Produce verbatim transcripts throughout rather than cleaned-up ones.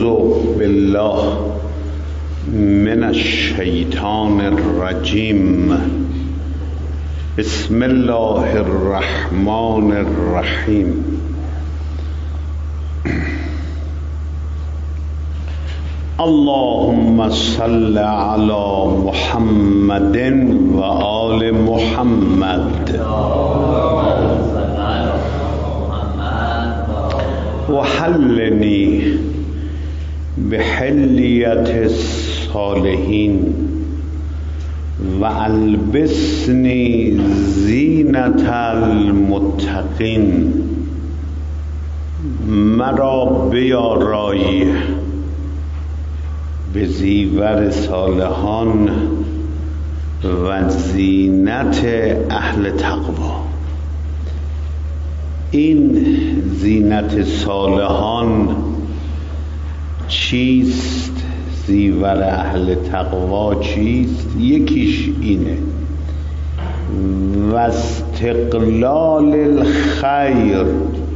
بالله من الشیطان الرجیم. بسم الله الرحمن الرحیم. اللهم صل على محمد و آل محمد و حلنی بحلیت الصالحین و البسنی زینت المتقین. مرا بیارای به زیور صالحان و زینت اهل تقوا. این زینت صالحان چیست؟ زیور اهل تقوا چیست؟ یکیش اینه: و استقلال الخیر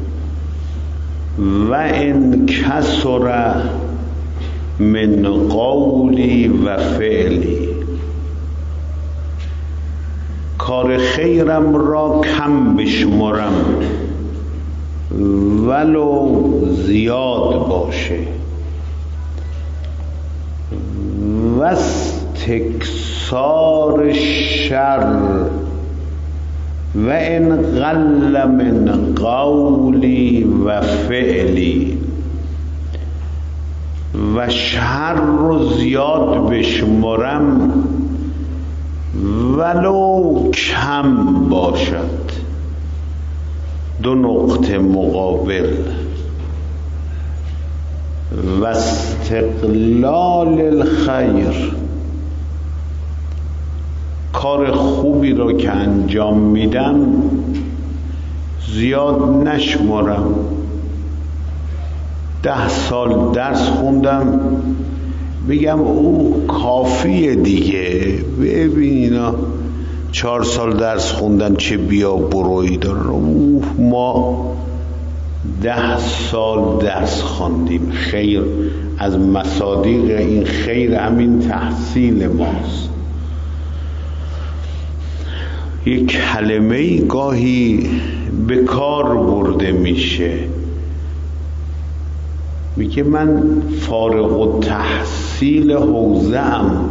و ان کثر من قولی و فعلی. کار خیرم را کم بشمرم ولو زیاد باشه. و استکثار شر و ان قل من قولی و فعلی. و شر رو زیاد بشمرم ولو کم باشد. دو نقطه مقابل: و استقلال الخیر، کار خوبی رو که انجام میدم زیاد نشمرم. ده سال درس خوندم بگم او کافیه دیگه. ببینا چهار سال درس خوندن چه بیا بروی داره. اوه ما ده سال درس خواندیم. خیر از مصادیق این خیر همین تحصیل ماست. یک کلمه گاهی به کار برده میشه. میگه من فارغ التحصیل حوزه ام.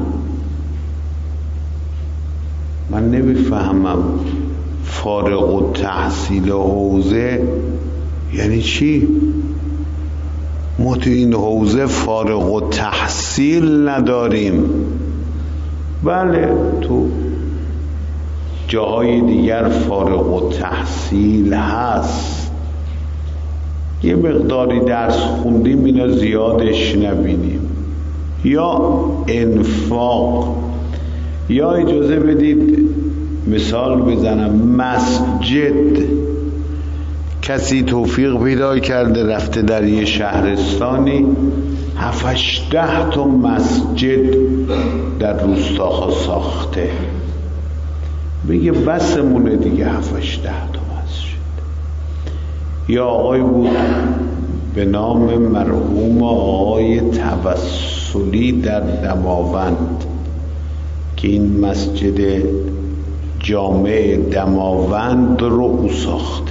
من نمیفهمم فارغ التحصیل حوزه یعنی چی؟ ما تو این حوزه فارغ التحصیل نداریم. بله تو جاهای دیگر فارغ التحصیل هست. یه مقداری درس خوندیم اینا زیادش نبینیم. یا انفاق، یا اجازه بدید مثال بزنم، مسجد. کسی توفیق پیدا کرده رفته در یه شهرستانی هفتش ده تا مسجد در روستاها ساخته. بگه بسمونه دیگه هفتش ده تا مسجد. یا آقای بود به نام مرحوم آقای توسلی در دماوند که این مسجد جامع دماوند رو او ساخته.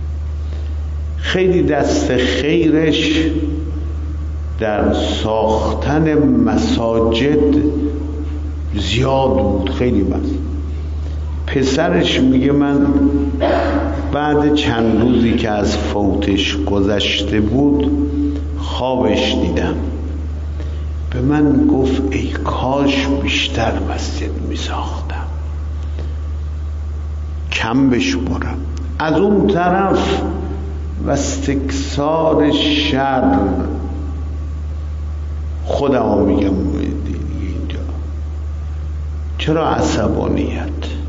خیلی دست خیرش در ساختن مساجد زیاد بود. خیلی بس. پسرش میگه من بعد چند روزی که از فوتش گذشته بود خوابش دیدم. به من گفت ای کاش بیشتر مسجد میساختم، کم بشمرم. از اون طرف و استکثار شر، خودم رو میگم اینجا چرا عصبانیت؟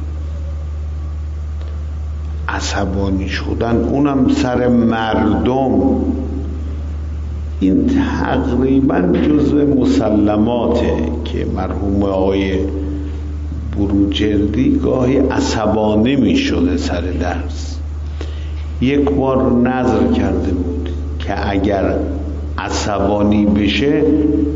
عصبانی شدن اونم سر مردم، این تقریبا جزء مسلماته که مرحوم آقای بروجردی گاهی عصبانی می شده سر درس. یک بار نظر کرده بود که اگر عصبانی بشه.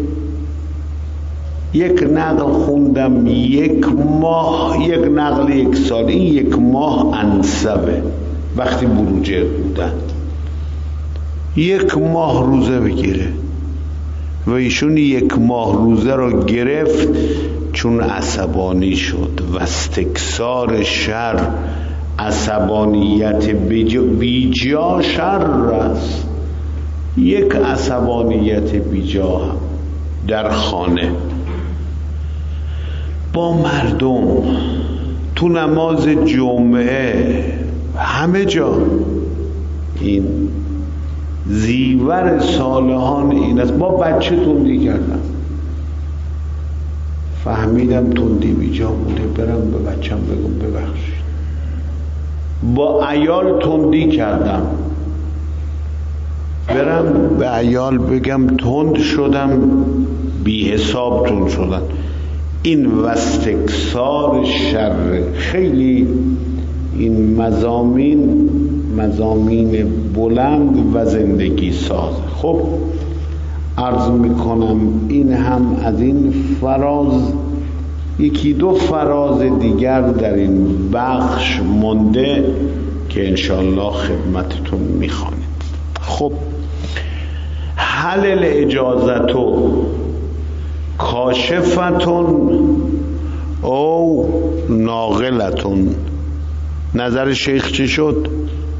یک نقل خوندم یک ماه، یک نقل یک سال، این یک ماه انصبه وقتی بروجرد بودن یک ماه روزه بگیره و ایشون یک ماه روزه رو گرفت چون عصبانی شد و استکثار شر، عصبانیت بیجا شر است. یک عصبانیت بیجا هم در خانه با مردم، تو نماز جمعه، همه جا. این زیور صالحان این است. با بچه تندی کردم، فهمیدم تندی بیجا بوده، برم به بچم بگم ببخشید. با عیال تندی کردم، برم به عیال بگم تند شدم، بی حساب تند شدن. این واستکثار شر. خیلی این مضامین مضامین بلند و زندگی ساز. خب عرض میکنم این هم از این فراز. یکی دو فراز دیگر در این بخش مونده که انشالله خدمتتون میخوانید. خب هل الاجازتو کاشفتون او ناقلتون. نظر شیخ چی شد؟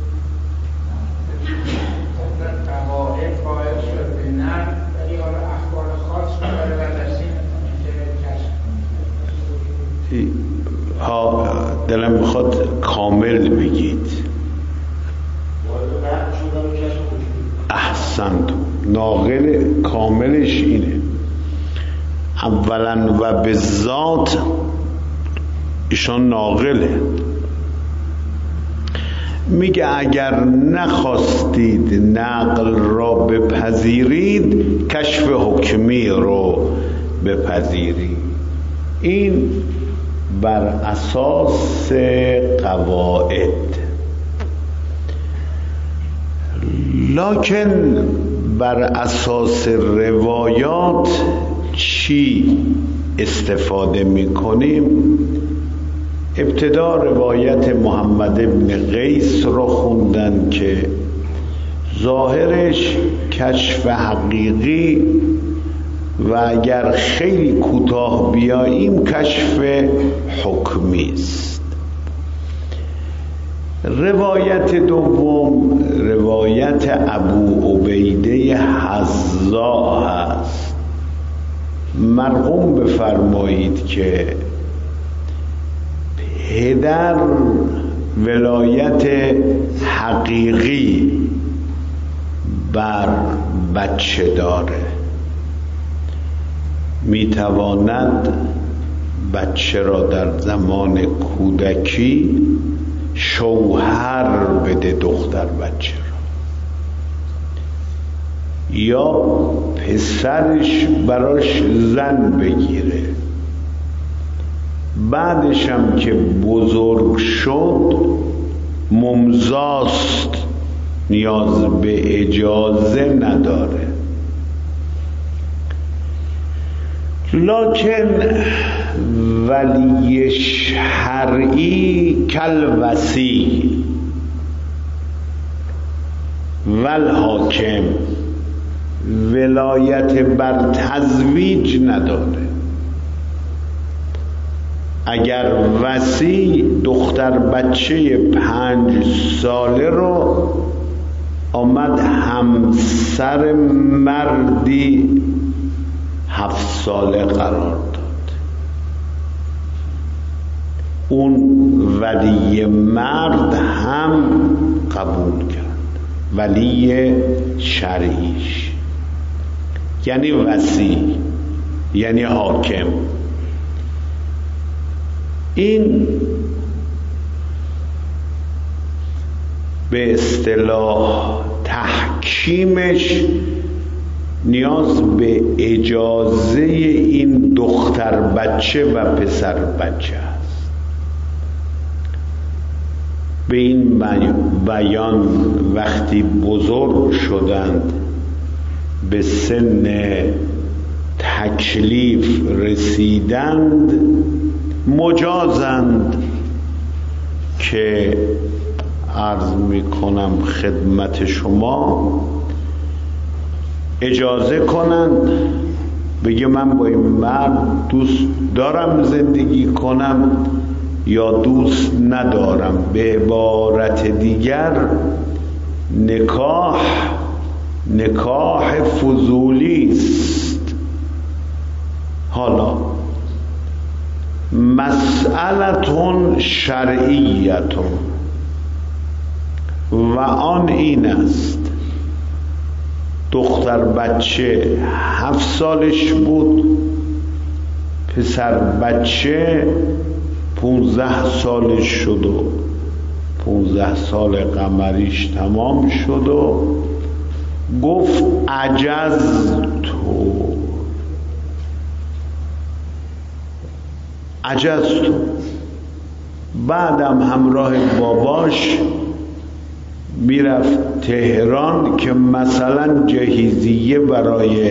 ها دلم میخواد کامل بگید. احسنت. ناقل کاملش اینه. اولا و به ذات ایشان ناقله. میگه اگر نخواستید نقل را بپذیرید کشف حکمی رو بپذیرید. این بر اساس قواعد، لکن بر اساس روایات چی استفاده میکنیم؟ ابتدا روایت محمد ابن قیس رو خوندن که ظاهرش کشف حقیقی و اگر خیلی کوتاه بیاییم کشف حکمی است. روایت دوم روایت ابو عبیده حذا هست. مرقوم بفرمایید که پدر ولایت حقیقی بر بچه داره، میتواند بچه را در زمان کودکی شوهر بده، دختر بچه را، یا پسرش براش زن بگیره. بعدش هم که بزرگ شد ممزاست، نیاز به اجازه نداره. لکن ولی شرعی کل وصی ول حاکم ولایت بر تزویج نداره. اگر وصی دختر بچه پنج ساله رو آمد همسر مردی هفت ساله قرار داد، اون ولی مرد هم قبول کرد، ولی شرعیش، یعنی وصی، یعنی حاکم. این به اصطلاح تحکیمش نیاز به اجازه این دختر بچه و پسر بچه است. به این بیان وقتی بزرگ شدند به سن تکلیف رسیدند مجازند که عرض میکنم خدمت شما اجازه کنند بگه من با این مرد دوست دارم زندگی کنم یا دوست ندارم. به عبارت دیگر نکاح نکاح فضولی است. حالا مسئلتون شرعیتون و آن این است دختر بچه هفت سالش بود، پسر بچه پونزده سالش شد و پونزده سال قمریش تمام شد و گفت عجزتو عجزتو. بعدم همراه باباش میرفت تهران که مثلا جهیزیه برای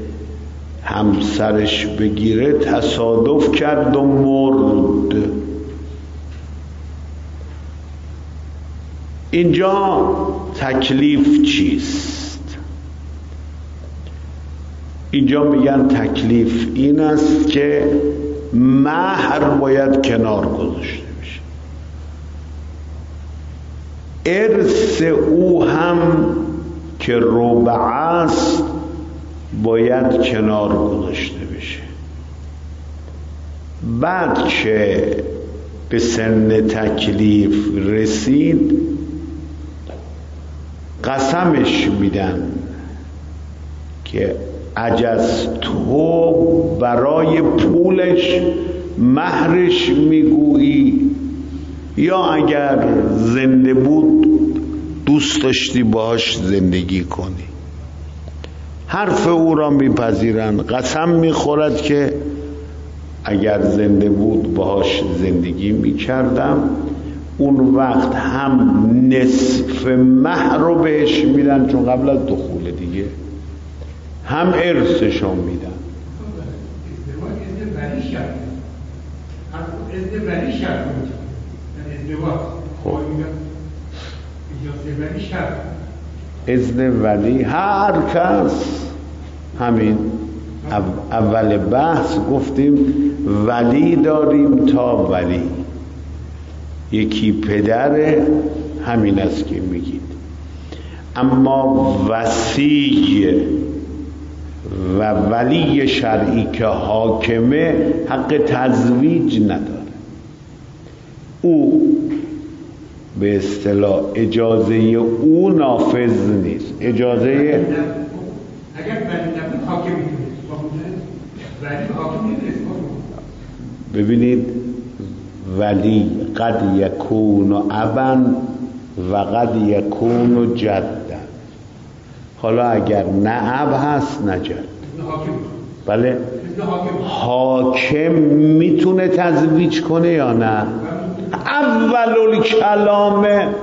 همسرش بگیره، تصادف کرد و مرد. اینجا تکلیف چیست؟ اینجا میگن تکلیف این است که مهر باید کنار گذاشته بشه. ارث او هم که ربع است باید کنار گذاشته بشه. بعد که به سن تکلیف رسید قسمش میدن که عجزتو برای پولش مهرش میگویی یا اگر زنده بود دوست داشتی باهاش زندگی کنی. حرف او را میپذیرن، قسم میخورد که اگر زنده بود باهاش زندگی میکردم. اون وقت هم نصف مهر رو بهش میدن چون قبل از دخول دیگه، هم ارثشو میدن. اذن ولی هر کس. همین اول بحث گفتیم ولی داریم تا ولی، یکی پدره، همین است که میگید. اما وصی و ولی شرعی که حاکمه حق تزویج نداره. او به اصطلاح اجازه او نافذ نیست. اجازه اگر ولی نبود حاکم میتونست، ولی حاکم نیست. ببینید ولی قد یکون ابا و قد یکون جدا. حالا اگر نه اب هست نه جد. بله حاکم میتونه تزویج کنه یا نه؟ اول کلام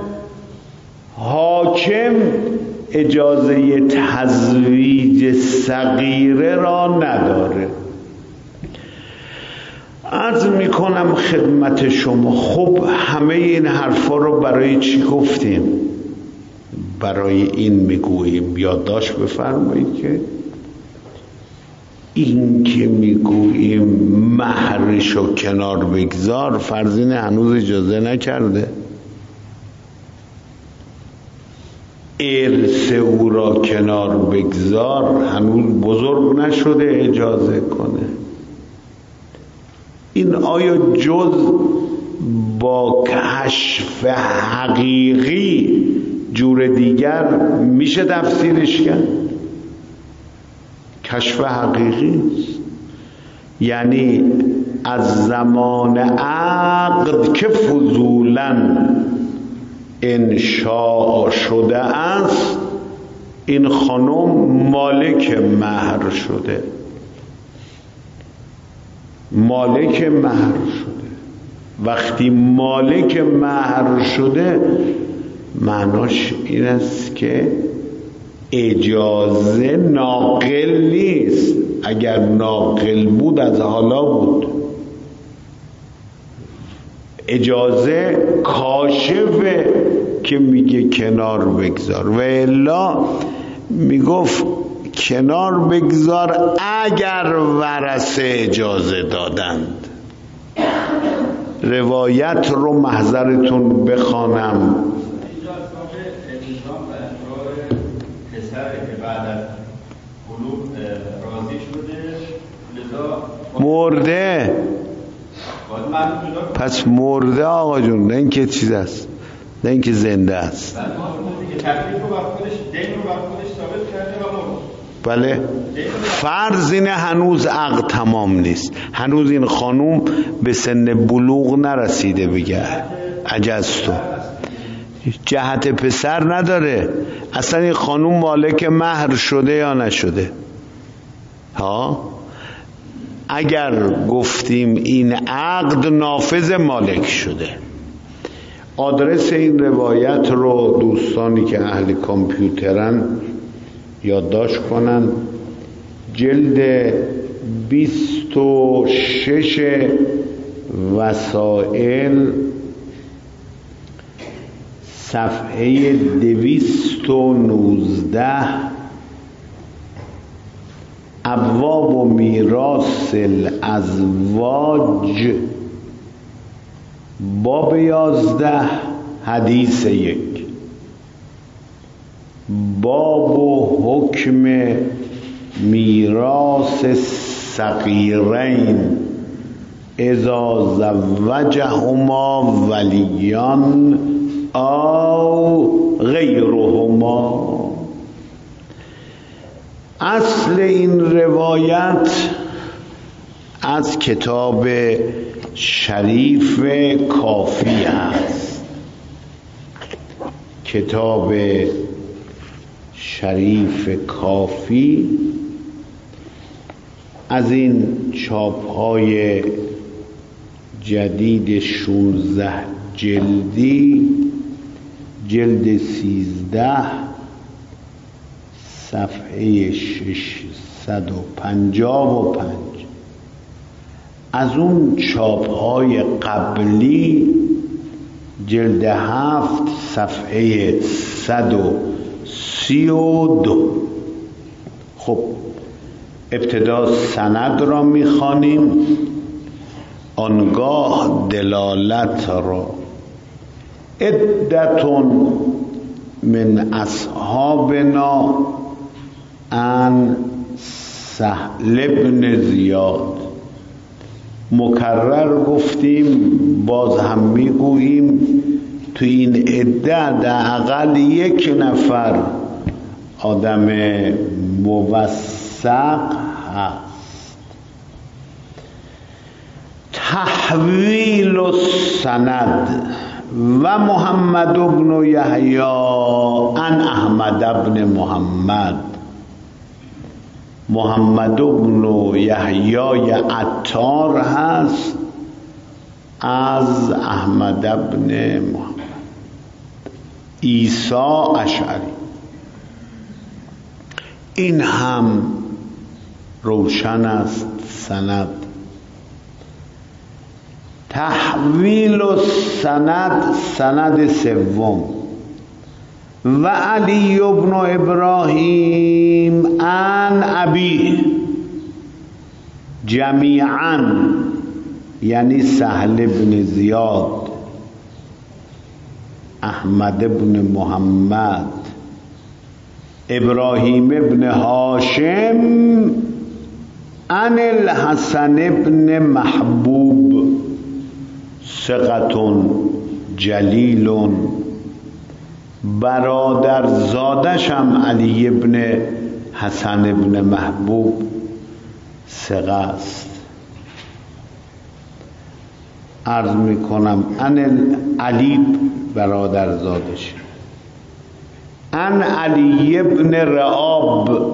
حاکم اجازه تزویج صغیره را نداره. عرض میکنم خدمت شما خب همه این حرفا رو برای چی گفتیم؟ برای این میگوییم یادداشت بفرمایید که این که میگوییم مهرشو کنار بگذار، فرزین هنوز اجازه نکرده ارث او را کنار بگذار، هنوز بزرگ نشده اجازه کنه. این آیا جز با کشف حقیقی جور دیگر میشه تفسیرش کرد؟ کشف حقیقی یعنی از زمان عقد که فضولاً انشاء شده است، این خانم مالک مهر شده، مالک مهر شده. وقتی مالک مهر شده معناش این است که اجازه ناقل نیست. اگر ناقل بود از حالا بود. اجازه کاشفه که میگه کنار بگذار، و الا میگفت کنار بگذار اگر ورثه اجازه دادند. روایت رو محضرتون بخوانم. مرده، پس مرده آقا جون، نه اینکه چیز است، نه اینکه زنده است. بله فرض اینه هنوز عقد تمام نیست، هنوز این خانوم به سن بلوغ نرسیده. بگه عجزتو، جهت پسر نداره، اصلا این خانوم مالک مهر شده یا نشده. ها اگر گفتیم این عقد نافذ مالک شده. آدرس این روایت رو دوستانی که اهل کامپیوترن یادداشت کنن. جلد بیست و شش وسائل، صفحه دویست و نوزده، ابواب و میراث الازواج، باب یازده، حدیث یک. باب و حکم میراث صغیرین اذا زوجهما ولیان او غیرهما. اصل این روایت از کتاب شریف کافی است. کتاب شریف کافی از این چاپ‌های جدید شانزده جلدی، جلد سیزده، صفحه ششصد و پنجاه و پنج. از اون چاپ‌های قبلی جلد هفت، صفحه صد و سی و دو. خب ابتدا سند را میخوانیم، آنگاه دلالت را. عدتون من اصحابنا عن سهل بن زیاد. مکرر گفتیم، باز هم میگوییم، تو این عده حداقل یک نفر آدم موثق هست. تحویل السند و محمد بن یحیی عن احمد بن محمد. محمد بن یحیی عطار هست از احمد بن محمد. عیسی اشعری. این هم روشن است سند. تحویل السند، سند سوم. و علی بن ابراهیم عن ابی جمیعا، یعنی سهل بن زیاد، احمد بن محمد، ابراهیم بن هاشم عن الحسن بن محبوب ثقة جلیل. برادر زادشم علی بن حسن بن محبوب ثقه است. عرض میکنم ان علی برادر زادش، ان علی بن رعاب.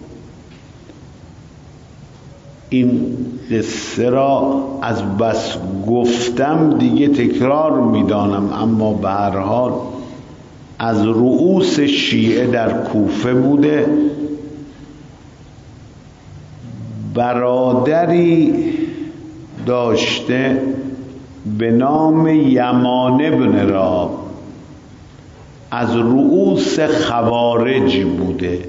این قصه را از بس گفتم دیگه تکرار میدانم، اما به هر حال از رؤوس شیعه در کوفه بوده. برادری داشته به نام یمان بن راب، از رؤوس خوارج بوده.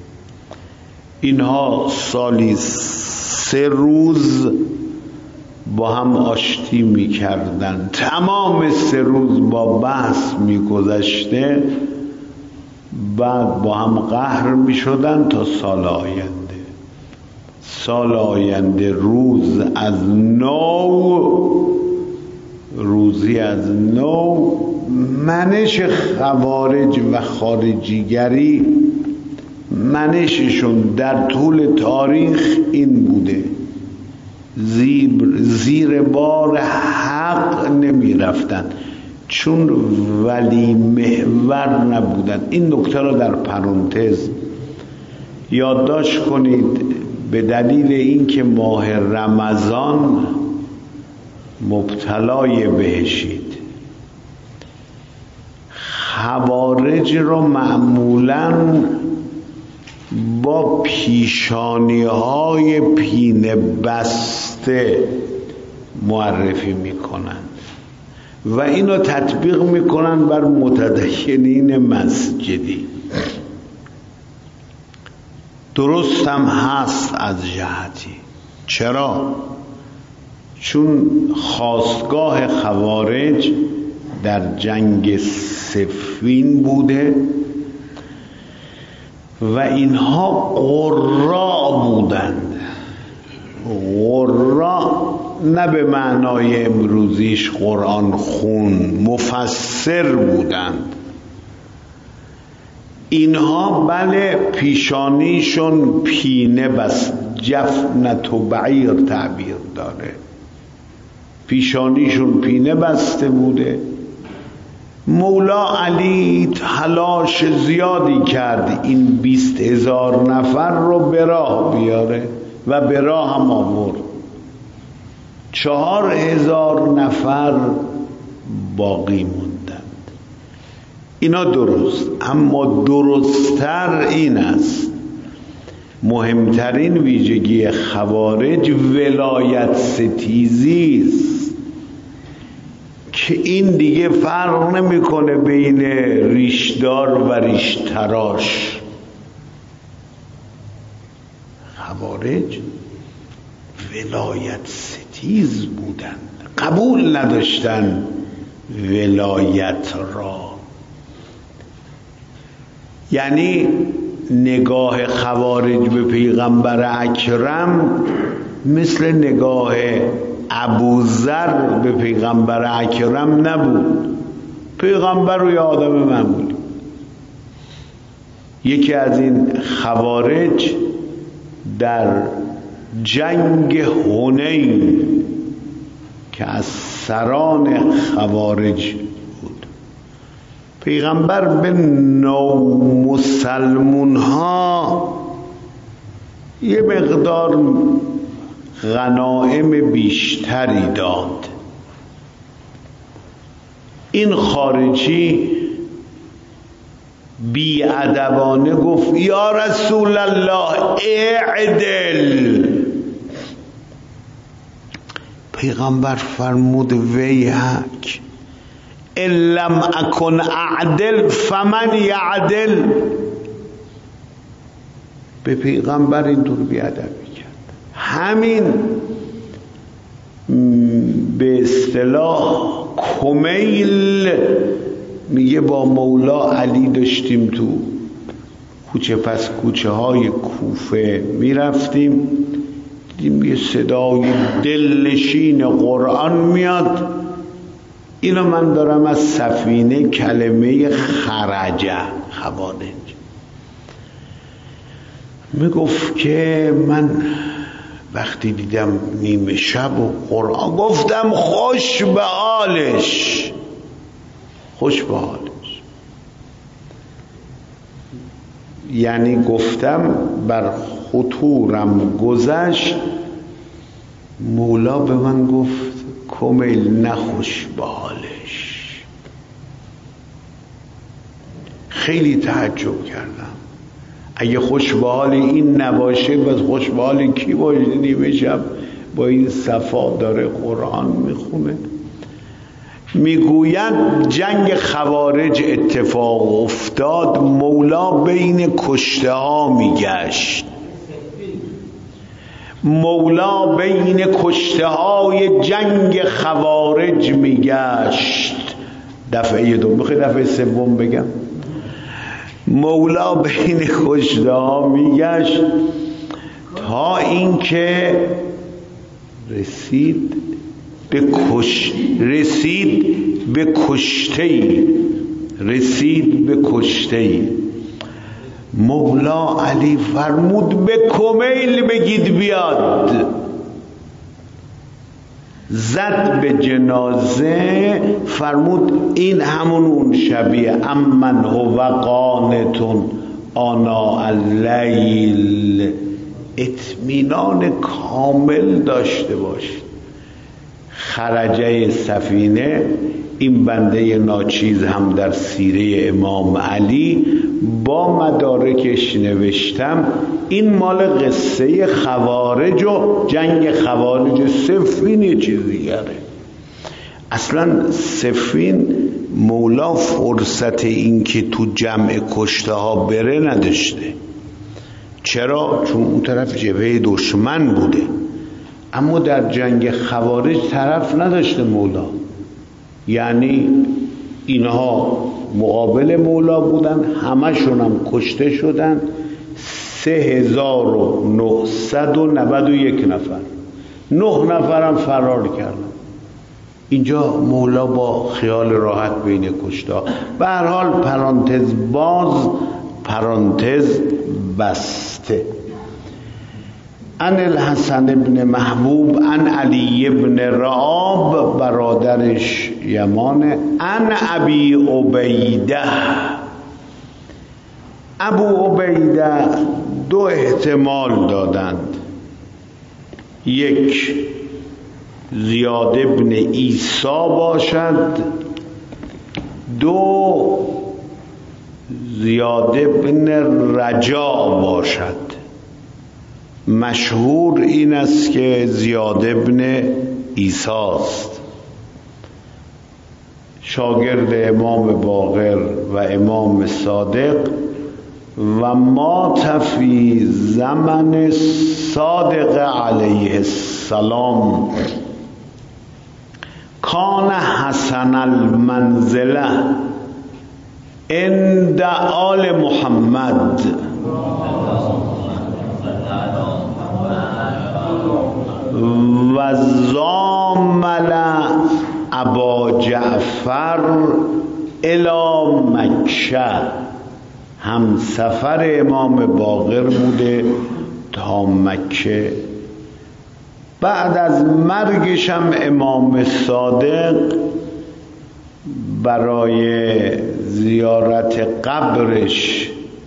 اینها سالی سه روز با هم آشتی می کردن، تمام سه روز با بحث می گذشته، بعد با هم قهر می شدن تا سال آینده. سال آینده روز از نو، روزی از نو، منش خوارج و خارجیگری، منششون در طول تاریخ این بوده: زیر, زیر بار حق نمی رفتن، چون ولی محور نبودن. این نکته را در پرانتز یادداشت کنید. به دلیل اینکه ماه رمضان مبتلای بهشید، خوارج رو معمولاً با پیشانی های پینه بسته معرفی میکنند و اینو تطبیق میکنن بر متدینین مسجدی. درست هم هست از جهتی. چرا؟ چون خاستگاه خوارج در جنگ صفین بوده و اینها قراء بودند. قراء نه به معنای امروزیش قرآن خون، مفسر بودند. اینها بله پیشانیشون پینه بس، جفنت و بعیر تعبیر داره، پیشانیشون پینه بسته بوده. مولا علی تلاش زیادی کرد این بیست هزار نفر رو به راه بیاره و به راه هم آورد. چهار هزار نفر باقی موندند. اینا درست، اما درستتر این است، مهمترین ویژگی خوارج ولایت ستیزی است که این دیگه فرق نمیکنه بین ریشدار و ریشتراش. خوارج ولایت ستیز بودن، قبول نداشتن ولایت را. یعنی نگاه خوارج به پیغمبر اکرم مثل نگاه ابوذر به پیغمبر اکرم نبود. پیغمبر روی آدم معمولی. یکی از این خوارج در جنگ حنین که از سران خوارج بود، پیغمبر به نو مسلمون ها یه مقدار غنائم بیشتری داد. این خارجی بی‌ادبانه گفت یا رسول الله اعدل. پیغمبر فرمود ویحک ان لم اکن اعدل فمن یعدل. به پیغمبر اینطور بی‌ادبی کرد. همین به اصطلاح کمیل میگه با مولا علی داشتیم تو کوچه پس کوچه های کوفه میرفتیم، دیدیم یه صدای دلنشین قرآن میاد. اینو من دارم از سفینه کلمه خرجه خوارج میگفت که من وقتی دیدم نیمه شب و قرآن گفتم خوش به حالش، خوش به حالش. یعنی گفتم بر خطورم گذشت. مولا به من گفت کمیل نخوش به حالش. خیلی تعجب کردم. اگه خوش به حال این نباشه بس خوش به حال کی باشه؟ نیمه شب با این صفا داره قرآن میخونه. میگوید جنگ خوارج اتفاق افتاد، مولا بین کشته ها میگشت. مولا بین کشته های جنگ خوارج میگشت. دفعه دوم بخوای دفعه سوم بگم. مولا بین کشته ها میگشت تا اینکه رسید به کش رسید به کشته‌ای رسید به کشته‌ای مولا علی فرمود به کمیل بگید بیاد. زد به جنازه، فرمود این همون اون شبیه امن هو قانتون آنا اللیل. اطمینان کامل داشته باشید. خرجه سفینه، این بنده ناچیز هم در سیره امام علی با مدارکش نوشتم. این مال قصه خوارج و جنگ خوارج. صفین یه چیز دیگره. اصلا صفین مولا فرصت این که تو جمع کشته ها بره نداشته. چرا؟ چون اون طرف جبهه دشمن بوده. اما در جنگ خوارج طرف نداشته مولا، یعنی اینها مقابل مولا بودن، همشون هم کشته شدن. سه هزار و نهصد و نود و یک نفر، نه نفرم فرار کردن. اینجا مولا با خیال راحت بین کشته. به هر حال پرانتز باز پرانتز بسته. ان الحسن ابن محبوب ان علی ابن رعاب، برادرش یمانه، ان ابی عبیده. ابو عبیده دو احتمال دادند. یک زیاد ابن عیسی باشد، دو زیاد ابن رجا باشد. مشهور این است که زیاد ابن عیسی است، شاگرد امام باقر و امام صادق و مات فی زمن صادق علیه السلام. کان حسن المنزله عند آل محمد و زامل ابا جعفر الی مکه. هم سفر امام باقر بوده تا مکه. بعد از مرگش هم امام صادق برای زیارت قبرش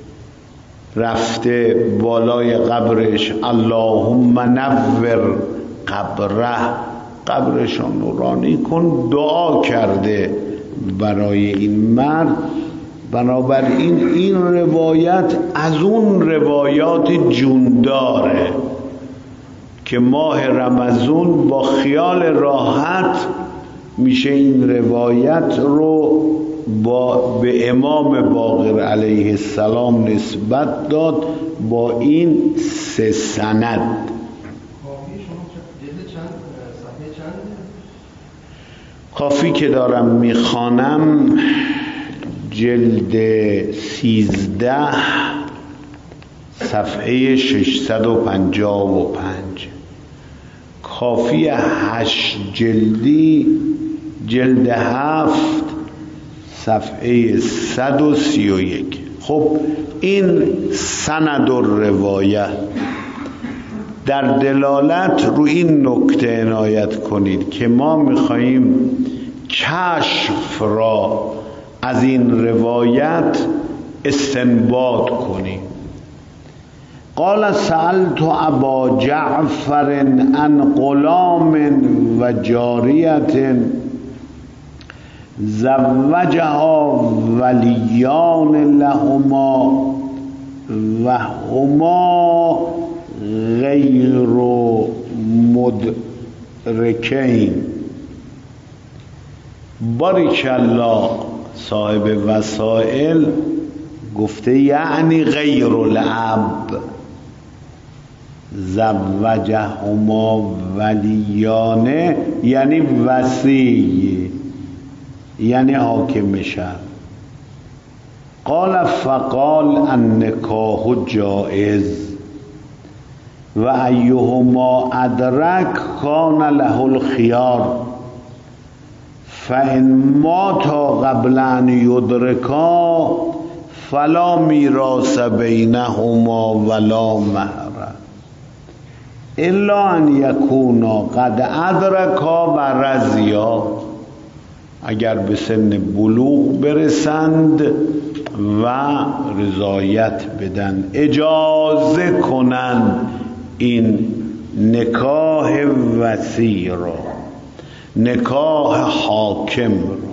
رفته بالای قبرش، اللهم نور قبره، قبرشان نورانی کن، دعا کرده برای این مرد. بنابراین این روایت از اون روایات جونداره که ماه رمضان با خیال راحت میشه این روایت رو با به امام باقر علیه السلام نسبت داد با این سه سند. کافی که دارم میخوانم جلد سیزده صفحه ششصد و پنجاه و پنج. کافی هشت جلدی جلد هفت صفحه صد و سی و یک. خب این سند و روایت. در دلالت رو این نکته عنایت کنید که ما میخواییم کشف را از این روایت استنباط کنیم. قال سألت ابا جعفر عن غلام و جاریت زوجها ولیان لهما و هما غیر مدرکین. باریکالله صاحب وسائل گفته یعنی غیر الاب، زوجهما ولیانه یعنی وصی، یعنی حاکم شد. قال فقال النکاح جائز و ایهما ادرک کان له الخیار فان ماتا قبل ان یدرکا فلا میراث بینهما ولا مهر الا ان یکونا قد ادرکا و رضیا. اگر به سن بلوغ برسند و رضایت بدن، اجازه کنند این نکاح وصی را، نکاح حاکم را.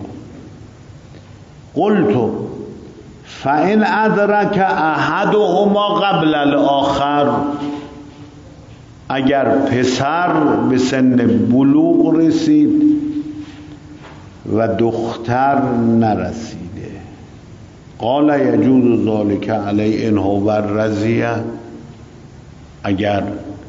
قلت فإن ادرک احدهما قبل الاخر، اگر پسر به سن بلوغ رسید و دختر نرسیده، قال یجوز ذلک علی ان هو رضیه، اگر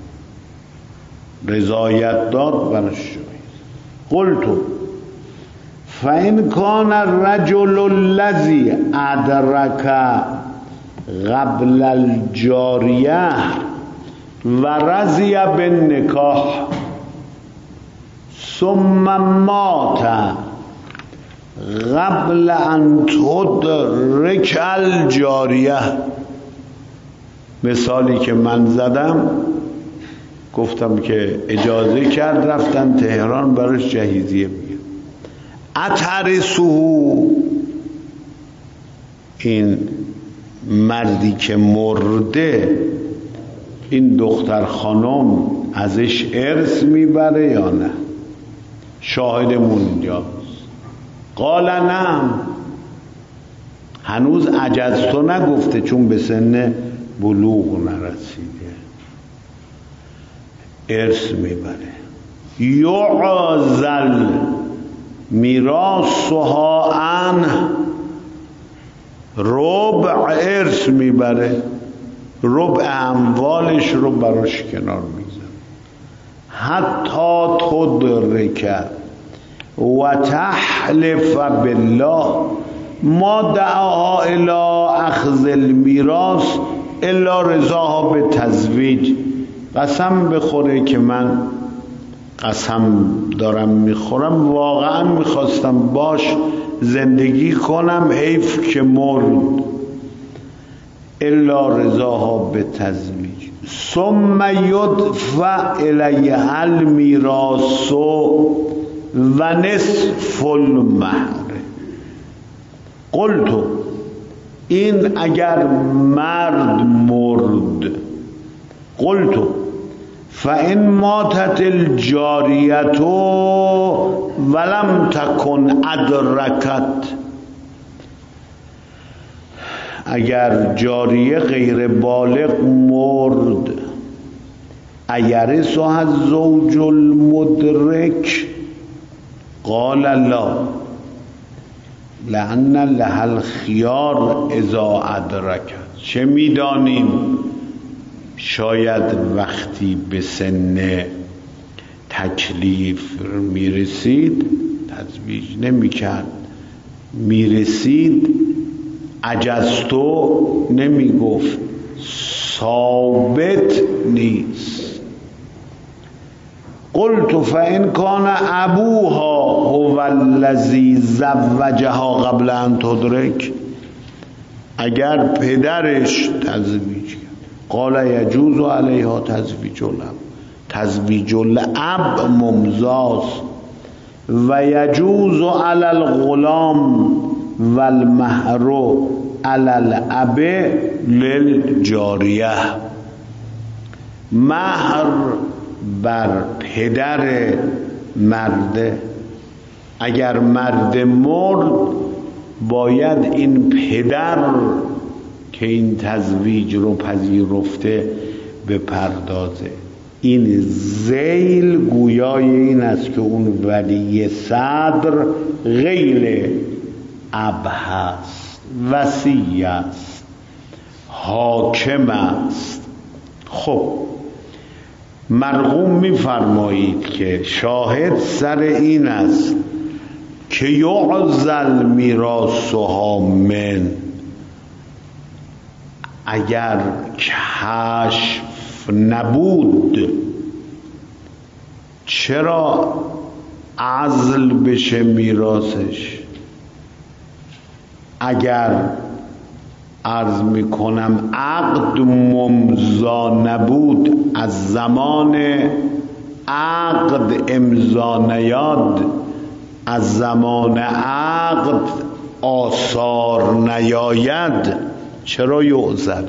رضایت داد برش. قلت فإن کان الرجل الذی ادرک قبل الجاریه و رضی بالنکاح ثم مات قبل ان تدرک الجاریه، مثالی که من زدم گفتم که اجازه کرد رفتن تهران براش جهیزیه بگیر، اترسو، این مردی که مرده این دختر خانم ازش ارث میبره یا نه؟ شاهدمون اینجاست. قال نعم، هنوز عجزتو نگفته چون به سن بلوغ نرسیده، ارث میبره. یعزل میراثها عنه، ربع ارث میبره، ربع اموالش رو براش کنار میذاره. حتی تدرک و تحلف بالله ما دعاها الى اخذ المیراث الا رضاها به تزویج، قسم بخوره که من قسم دارم میخورم واقعا میخواستم باش زندگی کنم، حیف که مرد، الا رضاها به تزویج. ثم یدفع الیها المیراث و نصف المهر. قلت این اگر مرد مرد، قلت فإن ماتت الجاریة ولم تکن ادرکت، اگر جاریه غیر بالغ مرد، ایرثها الزوج المدرک؟ قال لا، لأن لها الخیار اذا ادرکت. چه میدانیم؟ شاید وقتی به سن تکلیف میرسید تزویج نمیکرد، میرسید عجزتو نمیگفت، ثابت نیست. قلت فإن کان ابوها هو الذی زوجها قبل ان تدرک، اگر پدرش تزویج کرد، قال یجوز علیها تزویج الاب، تزویج الاب ممزاز و یجوز علی الغلام و المهر علی الاب للجاریه. مهر بر پدر مرده، اگر مرد مرد باید این پدر که این تزویج رو پذیرفته بپردازه. این ذیل گویای این است که اون ولی صدر غیر اب هست، وصی است، حاکم است. خب مرقوم می‌فرمایید که شاهد سر این است که یعزل میراثها من، اگر کشف نبود چرا عزل بشه میراثش؟ اگر عرض میکنم عقد ممضا نبود، از زمان عقد امضا نیاد، از زمان عقد آثار نیاید، چرا یعزل؟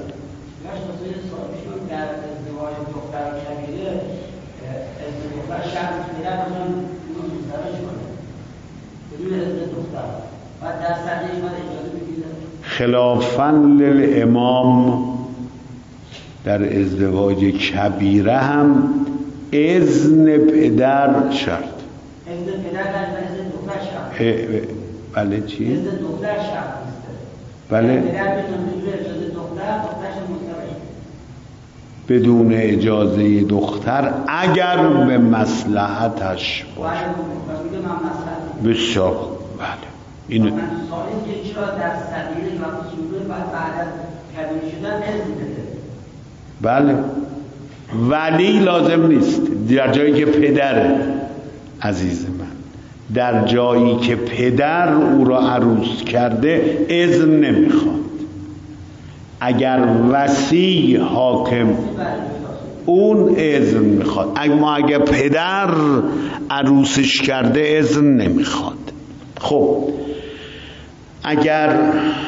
خلافاً للامام در ازدواج کبیره هم اذن پدر شرط. اذن پدر در اذن دختر شرط. بله چی؟ اذن دختر شرط نیست. بله. پدر بدون اجازه دختر، دخترش مستقیم. بدون اجازه دختر اگر به مصلحتش باشه. بسیار بله. این سالی که چرا در صغیره و صغیره بعد بعد از کبیر شدن اذن بده. بله. ولی لازم نیست در جایی که پدر عزیز من، در جایی که پدر او را عروس کرده اذن نمیخواد. اگر وصی حاکم اون اذن میخواد، اما اگر پدر عروسش کرده اذن نمیخواد. خب اگر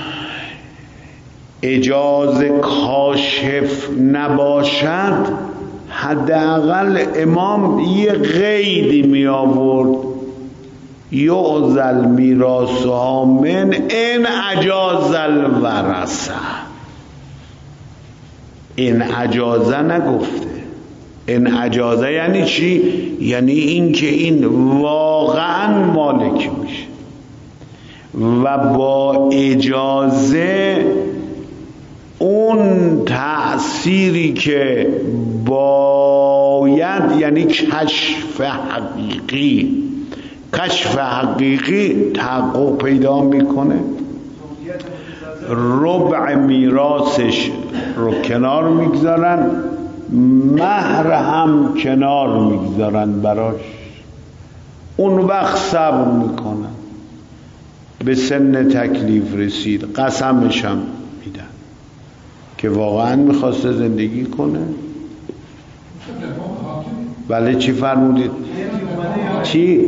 اجازه کاشف نباشد، حداقل امام یه قیدی می آورد، یعزل میراثها من ان اجاز الورثه. این اجازه نگفته. این اجازه یعنی چی؟ یعنی این که این واقعا مالک میشه و با اجازه اون تأثیری که باید، یعنی کشف حقیقی، کشف حقیقی تحقق پیدا میکنه. ربع میراثش رو کنار میگذارن، مهر هم کنار میگذارن براش، اون وقت صبر میکنن. به سن تکلیف رسید، قسمش هم میدن که واقعا میخواسته زندگی کنه. بله چی فرمودید؟ چی؟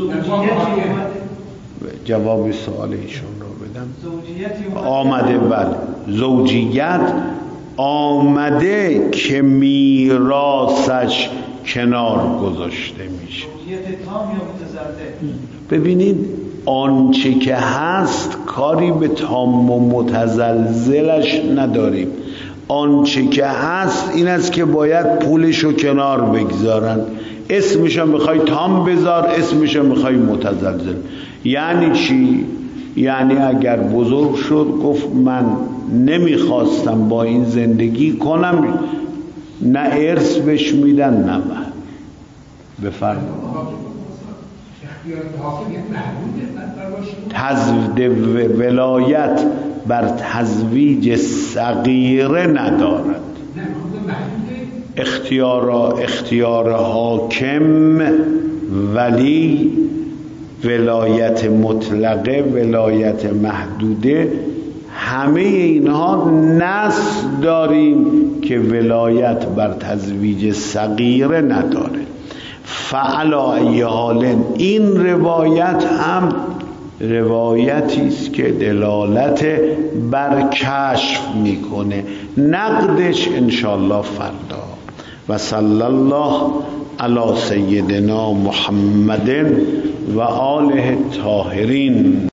جواب سوال ایشون رو بدم. آمده بله، زوجیت آمده که میراثش کنار گذاشته میشه. ببینید آنچه که هست کاری به تام و متزلزلش نداریم. آنچه که هست این است که باید پولشو کنار بگذارن. اسمشو میخوای تام بذار، اسمشو میخوای متزلزل. یعنی چی؟ یعنی اگر بزرگ شد گفت من نمیخواستم با این زندگی کنم، نه ارث بهش میدن نه من. بفرمایید. تزویج ولایت بر تزویج صغیره ندارد. اختیار اختیار حاکم، ولی ولایت مطلقه، ولایت محدوده، همه اینها نص داریم که ولایت بر تزویج صغیره نداره. فعلا ای حال این روایت هم روایتی است که دلالت بر کشف میکنه. نقدش انشالله فردا. و صلی الله علی سیدنا محمد و آله الطاهرین.